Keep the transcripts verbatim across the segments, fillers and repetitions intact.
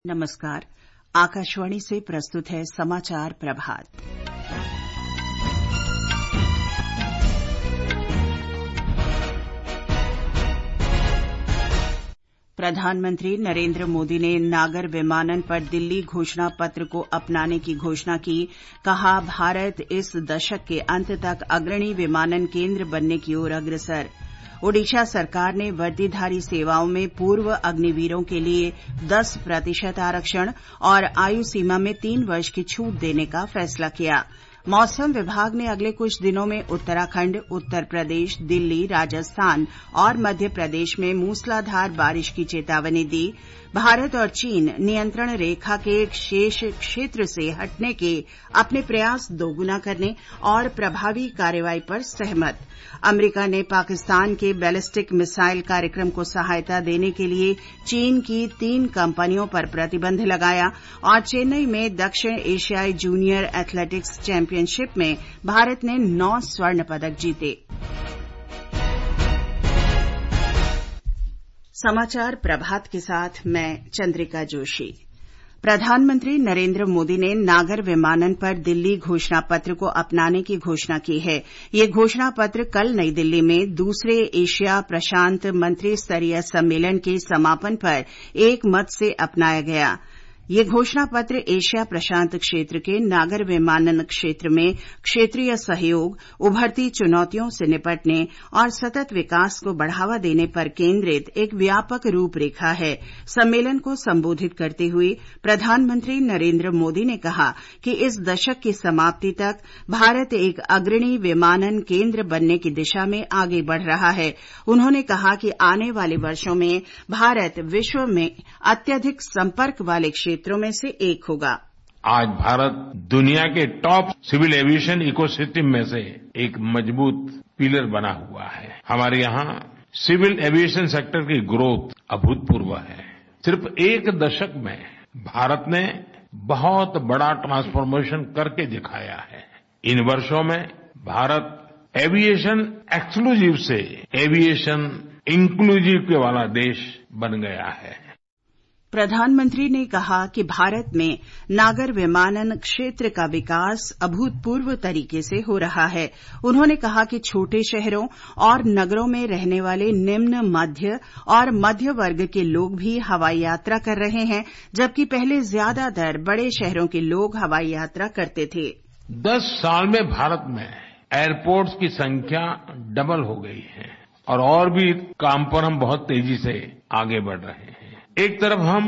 नमस्कार। आकाशवाणी से प्रस्तुत है समाचार प्रभात। प्रधानमंत्री नरेंद्र मोदी ने नागर विमानन पर दिल्ली घोषणा पत्र को अपनाने की घोषणा की। कहा, भारत इस दशक के अंत तक अग्रणी विमानन केंद्र बनने की ओर अग्रसर। ओडिशा सरकार ने वर्दीधारी सेवाओं में पूर्व अग्निवीरों के लिए दस प्रतिशत आरक्षण और आयु सीमा में तीन वर्ष की छूट देने का फैसला किया। मौसम विभाग ने अगले कुछ दिनों में उत्तराखंड, उत्तर प्रदेश, दिल्ली, राजस्थान और मध्य प्रदेश में मूसलाधार बारिश की चेतावनी दी। भारत और चीन नियंत्रण रेखा के शेष क्षेत्र से हटने के अपने प्रयास दोगुना करने और प्रभावी कार्रवाई पर सहमत। अमेरिका ने पाकिस्तान के बैलिस्टिक मिसाइल कार्यक्रम को सहायता देने के लिए चीन की तीन कंपनियों पर प्रतिबंध लगाया और चेन्नई में दक्षिण एशियाई जूनियर एथलेटिक्स चैंपियनशिप में भारत ने नौ स्वर्ण पदक जीते। समाचार प्रभात के साथ मैं चंद्रिका जोशी। प्रधानमंत्री नरेंद्र मोदी ने नागर विमानन पर दिल्ली घोषणा पत्र को अपनाने की घोषणा की है। ये घोषणा पत्र कल नई दिल्ली में दूसरे एशिया प्रशांत मंत्री स्तरीय सम्मेलन के समापन पर एक मत से अपनाया गया। ये घोषणा पत्र एशिया प्रशांत क्षेत्र के नागर विमानन क्षेत्र में क्षेत्रीय सहयोग, उभरती चुनौतियों से निपटने और सतत विकास को बढ़ावा देने पर केंद्रित एक व्यापक रूपरेखा है। सम्मेलन को संबोधित करते हुए प्रधानमंत्री नरेंद्र मोदी ने कहा कि इस दशक की समाप्ति तक भारत एक अग्रणी विमानन केंद्र बनने की दिशा में आगे बढ़ रहा है। उन्होंने कहा कि आने वाले वर्षों में भारत विश्व में अत्यधिक संपर्क वाले क्षेत्रों में से एक होगा। आज भारत दुनिया के टॉप सिविल एविएशन इकोसिस्टम में से एक मजबूत पिलर बना हुआ है। हमारे यहाँ सिविल एविएशन सेक्टर की ग्रोथ अभूतपूर्व है। सिर्फ एक दशक में भारत ने बहुत बड़ा ट्रांसफॉर्मेशन करके दिखाया है। इन वर्षों में भारत एविएशन एक्सक्लूसिव से एविएशन इंक्लूसिव के वाला देश बन गया है। प्रधानमंत्री ने कहा कि भारत में नागर विमानन क्षेत्र का विकास अभूतपूर्व तरीके से हो रहा है। उन्होंने कहा कि छोटे शहरों और नगरों में रहने वाले निम्न, मध्य और मध्य वर्ग के लोग भी हवाई यात्रा कर रहे हैं, जबकि पहले ज्यादातर बड़े शहरों के लोग हवाई यात्रा करते थे। दस साल में भारत में एयरपोर्ट्स की संख्या डबल हो गई है और और भी काम पर हम बहुत तेजी से आगे बढ़ रहे हैं। एक तरफ हम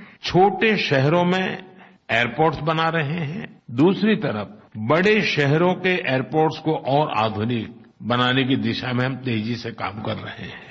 छोटे शहरों में एयरपोर्ट्स बना रहे हैं, दूसरी तरफ बड़े शहरों के एयरपोर्ट्स को और आधुनिक बनाने की दिशा में हम तेजी से काम कर रहे हैं।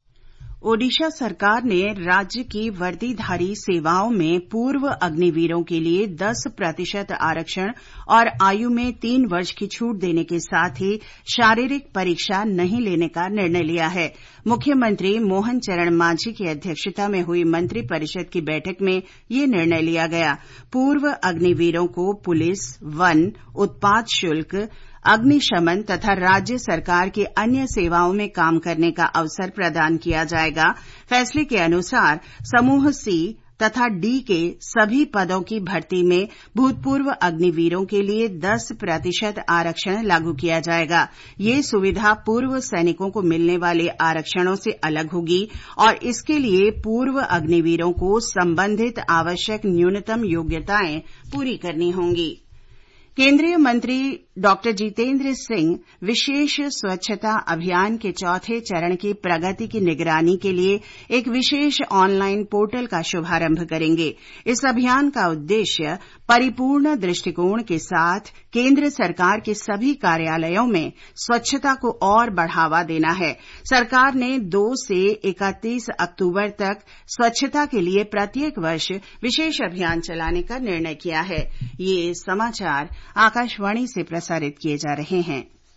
ओडिशा सरकार ने राज्य की वर्दीधारी सेवाओं में पूर्व अग्निवीरों के लिए दस प्रतिशत आरक्षण और आयु में तीन वर्ष की छूट देने के साथ ही शारीरिक परीक्षा नहीं लेने का निर्णय लिया है। मुख्यमंत्री मोहन चरण मांझी की अध्यक्षता में हुई मंत्रिपरिषद की बैठक में ये निर्णय लिया गया। पूर्व अग्निवीरों को पुलिस, वन, उत्पाद शुल्क, अग्निशमन तथा राज्य सरकार की अन्य सेवाओं में काम करने का अवसर प्रदान किया जाएगा। फैसले के अनुसार समूह सी तथा डी के सभी पदों की भर्ती में भूतपूर्व अग्निवीरों के लिए दस प्रतिशत आरक्षण लागू किया जाएगा। ये सुविधा पूर्व सैनिकों को मिलने वाले आरक्षणों से अलग होगी और इसके लिए पूर्व अग्निवीरों को संबंधित आवश्यक न्यूनतम योग्यताएं पूरी करनी होंगी। केंद्रीय मंत्री डॉक्टर जितेंद्र सिंह विशेष स्वच्छता अभियान के चौथे चरण की प्रगति की निगरानी के लिए एक विशेष ऑनलाइन पोर्टल का शुभारंभ करेंगे। इस अभियान का उद्देश्य परिपूर्ण दृष्टिकोण के साथ केंद्र सरकार के सभी कार्यालयों में स्वच्छता को और बढ़ावा देना है। सरकार ने दो से इकतीस अक्टूबर तक स्वच्छता के लिए प्रत्येक वर्ष विशेष अभियान चलाने का निर्णय किया है। ये समाचार आकाशवाणी से प्रसारित किए जा रहे हैं।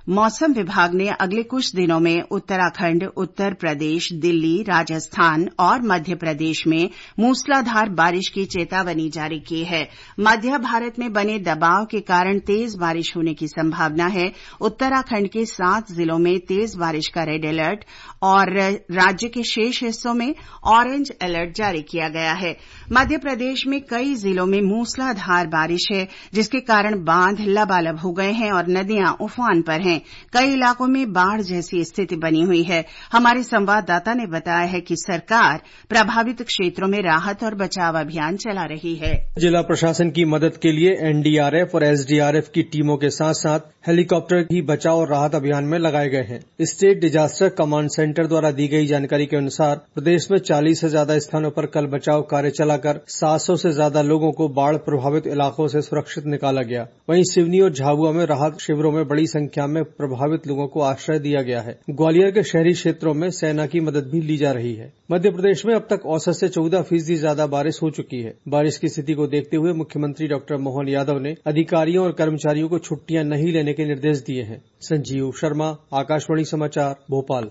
मौसम विभाग ने अगले कुछ दिनों में उत्तराखंड, उत्तर प्रदेश, दिल्ली, राजस्थान और मध्य प्रदेश में मूसलाधार बारिश की चेतावनी जारी की है। मध्य भारत में बने दबाव के कारण तेज बारिश होने की संभावना है। उत्तराखंड के सात जिलों में तेज बारिश का रेड अलर्ट और राज्य के शेष हिस्सों में ऑरेंज अलर्ट जारी किया गया है। मध्य प्रदेश में कई जिलों में मूसलाधार बारिश है, जिसके कारण बांध लबालब हो गए हैं और नदियां उफान पर हैं। कई इलाकों में बाढ़ जैसी स्थिति बनी हुई है। हमारे संवाददाता ने बताया है कि सरकार प्रभावित क्षेत्रों में राहत और बचाव अभियान चला रही है। जिला प्रशासन की मदद के लिए एनडीआरएफ और एसडीआरएफ की टीमों के साथ साथ हेलीकॉप्टर भी बचाव और राहत अभियान में लगाए गए हैं। स्टेट डिजास्टर कमांड सेंटर द्वारा दी गई जानकारी के अनुसार प्रदेश में चालीस से ज्यादा स्थानों पर कल बचाव कार्य चलाकर सात सौ से ज्यादा लोगों को बाढ़ प्रभावित इलाकों से सुरक्षित निकाला गया। वहीं सिवनी और झाबुआ में राहत शिविरों में बड़ी संख्या में प्रभावित लोगों को आश्रय दिया गया है। ग्वालियर के शहरी क्षेत्रों में सेना की मदद भी ली जा रही है। मध्य प्रदेश में अब तक औसत से चौदह फीसदी ज्यादा बारिश हो चुकी है। बारिश की स्थिति को देखते हुए मुख्यमंत्री डॉक्टर मोहन यादव ने अधिकारियों और कर्मचारियों को छुट्टियां नहीं लेने के निर्देश दिए हैं। संजीव शर्मा, आकाशवाणी समाचार, भोपाल।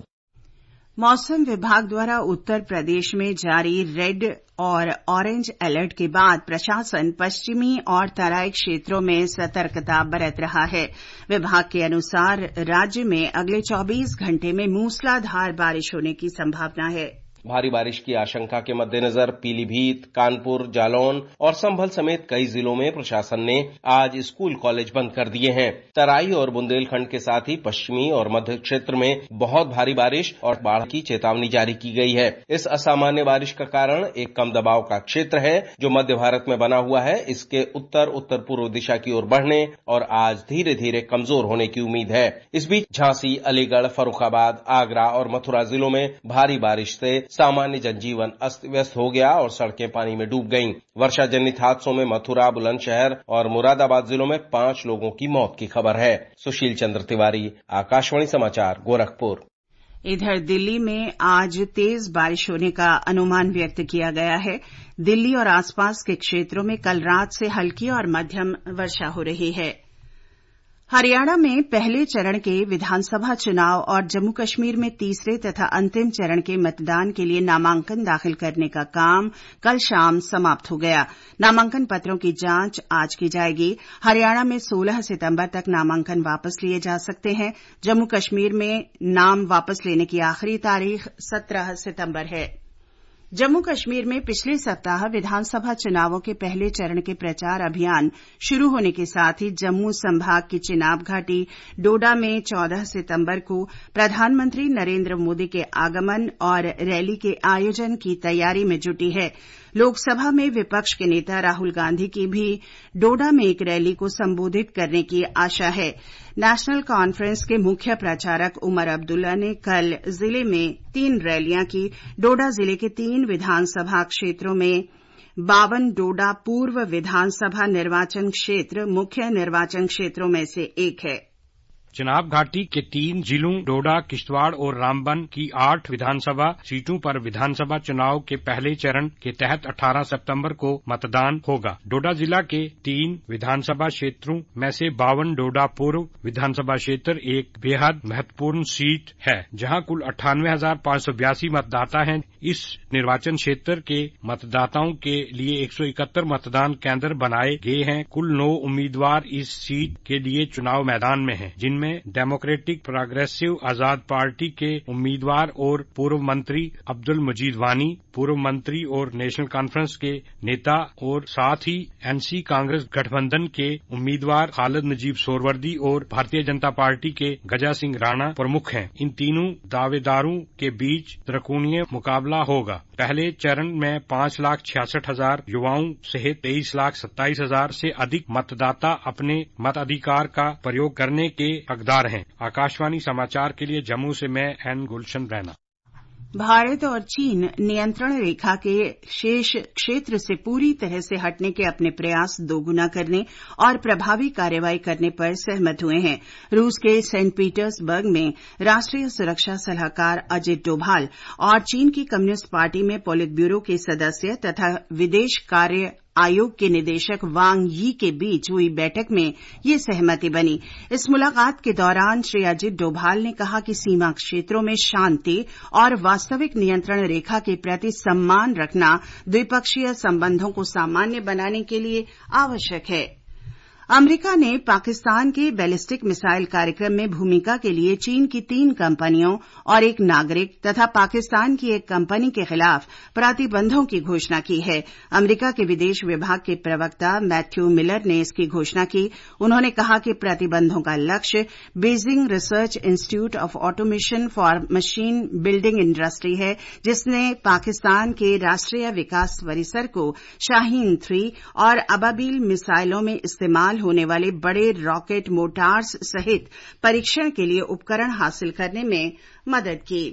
मौसम विभाग द्वारा उत्तर प्रदेश में जारी रेड और ऑरेंज अलर्ट के बाद प्रशासन पश्चिमी और तराई क्षेत्रों में सतर्कता बरत रहा है। विभाग के अनुसार राज्य में अगले चौबीस घंटे में मूसलाधार बारिश होने की संभावना है। भारी बारिश की आशंका के मद्देनजर पीलीभीत, कानपुर, जालौन और संभल समेत कई जिलों में प्रशासन ने आज स्कूल कॉलेज बंद कर दिए हैं। तराई और बुंदेलखंड के साथ ही पश्चिमी और मध्य क्षेत्र में बहुत भारी बारिश और बाढ़ की चेतावनी जारी की गई है। इस असामान्य बारिश का कारण एक कम दबाव का क्षेत्र है जो मध्य भारत में बना हुआ है। इसके उत्तर उत्तर पूर्व दिशा की ओर बढ़ने और आज धीरे धीरे कमजोर होने की उम्मीद है। इस बीच झांसी, अलीगढ़, फर्रुखाबाद, आगरा और मथुरा जिलों में भारी बारिश से सामान्य जनजीवन अस्त व्यस्त हो गया और सड़कें पानी में डूब गईं। वर्षा जनित हादसों में मथुरा, बुलंदशहर और मुरादाबाद जिलों में पांच लोगों की मौत की खबर है। सुशील चंद्र तिवारी, आकाशवाणी समाचार, गोरखपुर। इधर दिल्ली में आज तेज बारिश होने का अनुमान व्यक्त किया गया है। दिल्ली और आसपास के क्षेत्रों में कल रात से हल्की और मध्यम वर्षा हो रही है। हरियाणा में पहले चरण के विधानसभा चुनाव और जम्मू कश्मीर में तीसरे तथा अंतिम चरण के मतदान के लिए नामांकन दाखिल करने का काम कल शाम समाप्त हो गया। नामांकन पत्रों की जांच आज की जाएगी। हरियाणा में सोलह सितंबर तक नामांकन वापस लिए जा सकते हैं। जम्मू कश्मीर में नाम वापस लेने की आखिरी तारीख सत्रह सितंबर है। जम्मू कश्मीर में पिछले सप्ताह विधानसभा चुनावों के पहले चरण के प्रचार अभियान शुरू होने के साथ ही जम्मू संभाग की चिनाब घाटी डोडा में चौदह सितंबर को प्रधानमंत्री नरेंद्र मोदी के आगमन और रैली के आयोजन की तैयारी में जुटी है। लोकसभा में विपक्ष के नेता राहुल गांधी की भी डोडा में एक रैली को संबोधित करने की आशा है। नेशनल कॉन्फ्रेंस के मुख्य प्रचारक उमर अब्दुल्ला ने कल जिले में तीन रैलियां की। डोडा जिले के तीन विधानसभा क्षेत्रों में बावन डोडा पूर्व विधानसभा निर्वाचन क्षेत्र मुख्य निर्वाचन क्षेत्रों में से एक है। चिनाब घाटी के तीन जिलों डोडा, किश्तवाड़ और रामबन की आठ विधानसभा सीटों पर विधानसभा चुनाव के पहले चरण के तहत अठारह सितंबर को मतदान होगा। डोडा जिला के तीन विधानसभा क्षेत्रों में से बावन डोडा पूर्व विधानसभा क्षेत्र एक बेहद महत्वपूर्ण सीट है, जहां कुल अट्ठानवे हजार पांच सौ बयासी मतदाता हैं। इस निर्वाचन क्षेत्र के मतदाताओं के लिए एक सौ इकहत्तर मतदान केंद्र बनाए गए हैं। कुल नौ उम्मीदवार इस सीट के लिए चुनाव मैदान में हैं, जिनमें डेमोक्रेटिक प्रोग्रेसिव आजाद पार्टी के उम्मीदवार और पूर्व मंत्री अब्दुल मजीद वानी, पूर्व मंत्री और नेशनल कॉन्फ्रेंस के नेता और साथ ही एनसी कांग्रेस गठबंधन के उम्मीदवार खालिद नजीब सोरवर्दी और भारतीय जनता पार्टी के गजा सिंह राणा प्रमुख हैं। इन तीनों दावेदारों के बीच त्रिकोणीय मुकाबला होगा। पहले चरण में पांच लाख छियासठ हजार युवाओं सहित तेईस लाख सत्ताईस हजार से अधिक मतदाता अपने मताधिकार का प्रयोग करने के हकदार हैं। आकाशवाणी समाचार के लिए जम्मू से मैं एन गुलशन रैना। भारत और चीन नियंत्रण रेखा के शेष क्षेत्र से पूरी तरह से हटने के अपने प्रयास दोगुना करने और प्रभावी कार्रवाई करने पर सहमत हुए हैं। रूस के सेंट पीटर्सबर्ग में राष्ट्रीय सुरक्षा सलाहकार अजित डोभाल और चीन की कम्युनिस्ट पार्टी में पोलित ब्यूरो के सदस्य तथा विदेश कार्य आयोग के निदेशक वांग यी के बीच हुई बैठक में ये सहमति बनी। इस मुलाकात के दौरान श्री अजित डोभाल ने कहा कि सीमा क्षेत्रों में शांति और वास्तविक नियंत्रण रेखा के प्रति सम्मान रखना द्विपक्षीय संबंधों को सामान्य बनाने के लिए आवश्यक है। अमरीका ने पाकिस्तान के बैलिस्टिक मिसाइल कार्यक्रम में भूमिका के लिए चीन की तीन कंपनियों और एक नागरिक तथा पाकिस्तान की एक कंपनी के खिलाफ प्रतिबंधों की घोषणा की है। अमरीका के विदेश विभाग के प्रवक्ता मैथ्यू मिलर ने इसकी घोषणा की। उन्होंने कहा कि प्रतिबंधों का लक्ष्य Beijing research institute of automation for machine building industry है, जिसने पाकिस्तान के राष्ट्रीय विकास परिसर को शाहीन थ्री और अबाबील मिसाइलों में इस्तेमाल होने वाले बड़े रॉकेट मोटार्स सहित परीक्षण के लिए उपकरण हासिल करने में मदद की।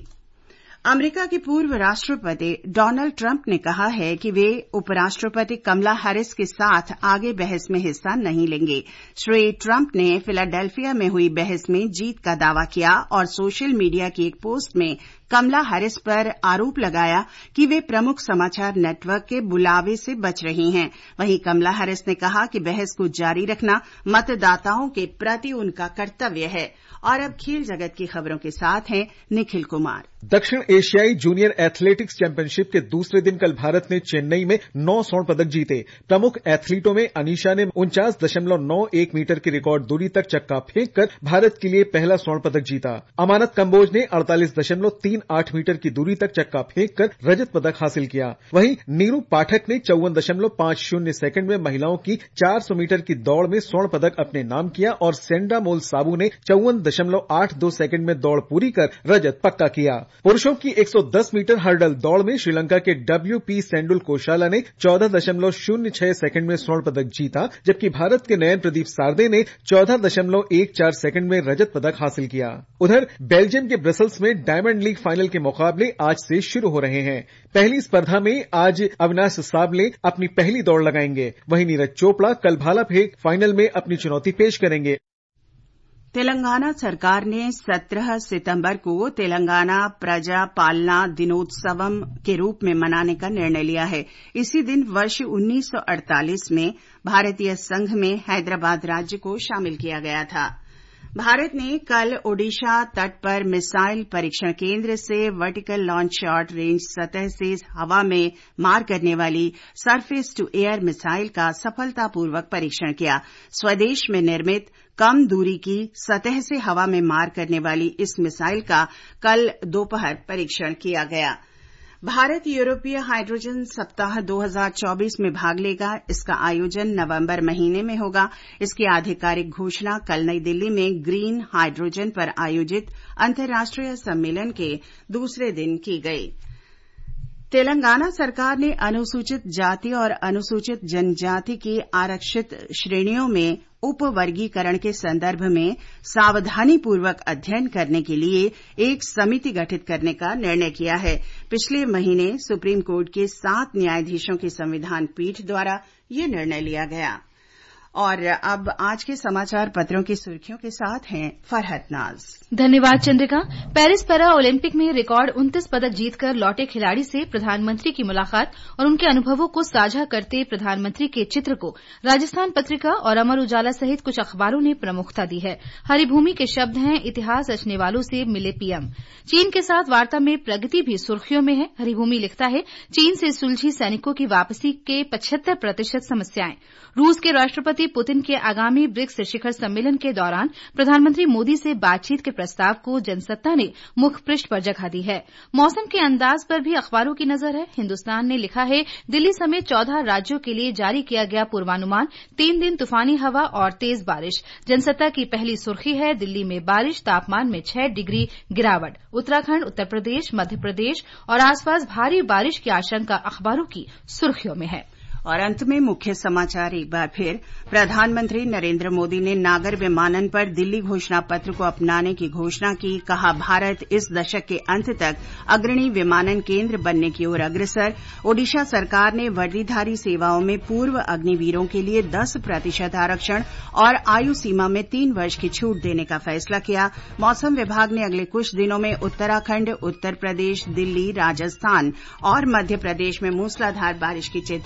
अमरीका के पूर्व राष्ट्रपति डोनाल्ड ट्रंप ने कहा है कि वे उपराष्ट्रपति कमला हैरिस के साथ आगे बहस में हिस्सा नहीं लेंगे। श्री ट्रंप ने फिलाडेल्फिया में हुई बहस में जीत का दावा किया और सोशल मीडिया की एक पोस्ट में कमला हैरिस पर आरोप लगाया कि वे प्रमुख समाचार नेटवर्क के बुलावे से बच रही हैं। वहीं कमला हैरिस ने कहा कि बहस को जारी रखना मतदाताओं के प्रति उनका कर्तव्य है। और अब खेल जगत की खबरों के साथ हैं निखिल कुमार। दक्षिण एशियाई जूनियर एथलेटिक्स चैंपियनशिप के दूसरे दिन कल भारत ने चेन्नई में नौ स्वर्ण पदक जीते। प्रमुख एथलीटों में अनीशा ने उनचास दशमलव नौ एक मीटर की रिकॉर्ड दूरी तक चक्का फेंक कर भारत के लिए पहला स्वर्ण पदक जीता। अमानत कंबोज ने अड़तालीस दशमलव तीन आठ मीटर की दूरी तक चक्का फेंक कर रजत पदक हासिल किया। वहीं नीरू पाठक ने चौवन दशमलव पांच शून्य सेकंड में महिलाओं की चार सौ मीटर की दौड़ में स्वर्ण पदक अपने नाम किया और सेंडा मोल साबू ने चौवन दशमलव आठ दो सेकंड में दौड़ पूरी कर रजत पक्का किया। पुरुषों की एक सौ दस मीटर हर्डल दौड़ में श्रीलंका के डब्ल्यू पी सेंडुल कोशाला ने चौदह दशमलव शून्य छह सेकंड में स्वर्ण पदक जीता, जबकि भारत के नयन प्रदीप सारदे ने चौदह दशमलव एक चार सेकंड में रजत पदक हासिल किया। उधर बेल्जियम के ब्रसल्स में डायमंड लीग फाइनल के मुकाबले आज से शुरू हो रहे हैं। पहली स्पर्धा में आज अविनाश साबले अपनी पहली दौड़ लगाएंगे, वहीं नीरज चोपड़ा कल भाला फेंक फाइनल में अपनी चुनौती पेश करेंगे। तेलंगाना सरकार ने सत्रह सितंबर को तेलंगाना प्रजा पालना दिनोत्सवम के रूप में मनाने का निर्णय लिया है। इसी दिन वर्ष उन्नीस सौ अड़तालीस में भारतीय संघ में हैदराबाद राज्य को शामिल किया गया था। भारत ने कल ओडिशा तट पर मिसाइल परीक्षण केंद्र से वर्टिकल लॉन्च शॉर्ट रेंज सतह से हवा में मार करने वाली सरफेस टू एयर मिसाइल का सफलतापूर्वक परीक्षण किया। स्वदेश में निर्मित कम दूरी की सतह से हवा में मार करने वाली इस मिसाइल का कल दोपहर परीक्षण किया गया। भारत यूरोपीय हाइड्रोजन सप्ताह दो हज़ार चौबीस में भाग लेगा। इसका आयोजन नवंबर महीने में होगा। इसकी आधिकारिक घोषणा कल नई दिल्ली में ग्रीन हाइड्रोजन पर आयोजित अंतर्राष्ट्रीय सम्मेलन के दूसरे दिन की गई। तेलंगाना सरकार ने अनुसूचित जाति और अनुसूचित जनजाति की आरक्षित श्रेणियों में उपवर्गीकरण के संदर्भ में सावधानीपूर्वक अध्ययन करने के लिए एक समिति गठित करने का निर्णय किया है। पिछले महीने सुप्रीम कोर्ट के सात न्यायाधीशों की संविधान पीठ द्वारा यह निर्णय लिया गया। और अब आज के समाचार पत्रों की सुर्खियों के साथ हैं फरहत नाज। धन्यवाद चंद्रिका। पेरिस पैरा ओलंपिक में रिकॉर्ड उनतीस पदक जीतकर लौटे खिलाड़ी से प्रधानमंत्री की मुलाकात और उनके अनुभवों को साझा करते प्रधानमंत्री के चित्र को राजस्थान पत्रिका और अमर उजाला सहित कुछ अखबारों ने प्रमुखता दी है। हरिभूमि के शब्द हैं, इतिहास रचने वालों से मिले पीएम। चीन के साथ वार्ता में प्रगति भी सुर्खियों में है। हरिभूमि लिखता है, चीन से सुलझी सैनिकों की वापसी के पचहत्तर प्रतिशत समस्याएं। रूस के राष्ट्रपति पुतिन के आगामी ब्रिक्स शिखर सम्मेलन के दौरान प्रधानमंत्री मोदी से बातचीत के प्रस्ताव को जनसत्ता ने मुख पृष्ठ पर जगह दी है। मौसम के अंदाज पर भी अखबारों की नजर है। हिन्दुस्तान ने लिखा है, दिल्ली समेत चौदह राज्यों के लिए जारी किया गया पूर्वानुमान, तीन दिन तूफानी हवा और तेज बारिश। जनसत्ता की पहली सुर्खी है, दिल्ली में बारिश, तापमान में छह डिग्री गिरावट। उत्तराखंड, उत्तर प्रदेश, मध्य प्रदेश और आसपास भारी बारिश की आशंका अखबारों की सुर्खियों में है। और अंत में मुख्य समाचार एक बार फिर। प्रधानमंत्री नरेंद्र मोदी ने नागर विमानन पर दिल्ली घोषणा पत्र को अपनाने की घोषणा की। कहा, भारत इस दशक के अंत तक अग्रणी विमानन केंद्र बनने की ओर अग्रसर। ओडिशा सरकार ने वर्दीधारी सेवाओं में पूर्व अग्निवीरों के लिए दस प्रतिशत आरक्षण और आयु सीमा में तीन वर्ष की छूट देने का फैसला किया। मौसम विभाग ने अगले कुछ दिनों में उत्तराखंड, उत्तर प्रदेश, दिल्ली, राजस्थान और मध्य प्रदेश में मूसलाधार बारिश की चेतावनी दी।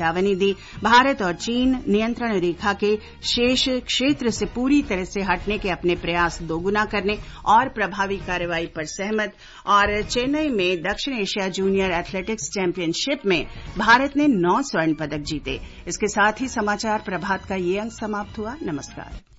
गतिविधि, भारत और चीन नियंत्रण रेखा के शेष क्षेत्र से पूरी तरह से हटने के अपने प्रयास दोगुना करने और प्रभावी कार्रवाई पर सहमत। और चेन्नई में दक्षिण एशिया जूनियर एथलेटिक्स चैंपियनशिप में भारत ने नौ स्वर्ण पदक जीते। इसके साथ ही समाचार प्रभात का ये अंक समाप्त हुआ। नमस्कार।